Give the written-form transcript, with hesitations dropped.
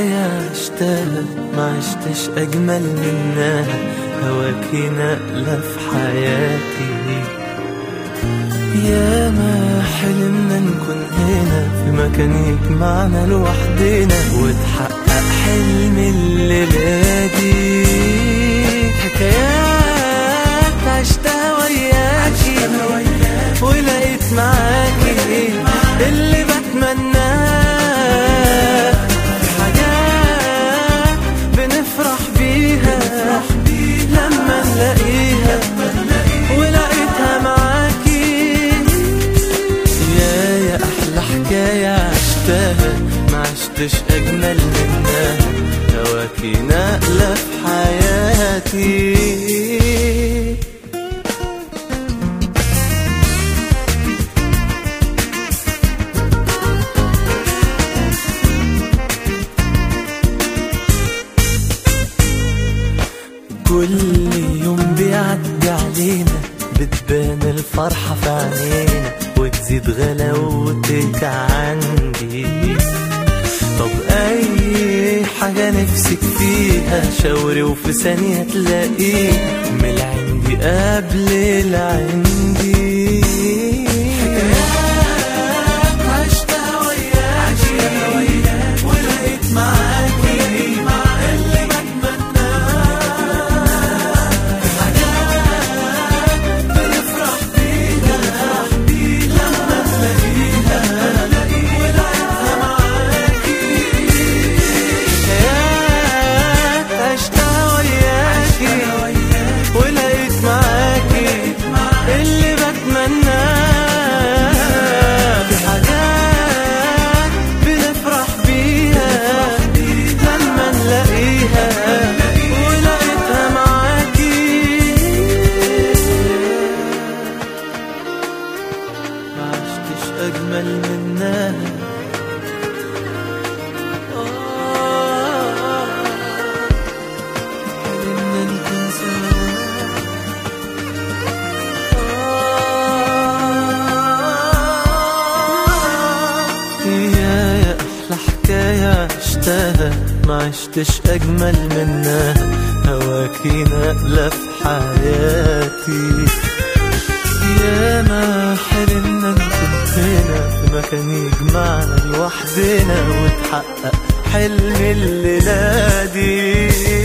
حكاية عشتها ما عشتش أجمل منها، هواكي نقلة في حياتي. يا ما حلمنا نكون هنا في مكان يجمعنا لوحدنا، وتحقق حلم الليلة دي. حكايات عشتها وياكي ولقيت معاكي اللي بتمناه، حاجات بنفرح بيها لما نلاقيها ولقيتها معاكي. يا أحلى حكاية عشتها ما عشتش أجمل منها، هواكي نقلة في حياتي. كل يوم بيعدي علينا بتبان الفرحة في عينينا، وتزيد غلاوتك عندي. طب أي حاجة نفسك فيها شاوري وفي ثانية تلاقيها، من العندي قبل العندي. حكايات عشتها وياكي ولقيت معاكي اللي أجمل منها. حلمنا نكون سوا. يا أحلى حكاية عشتها ما عشتش أجمل منها، هواكي نقلة في حياتي. يا ما حلمنا نكون هنا في مكان يجمعنا لوحدنا، وتحقق حلم الليلة دي.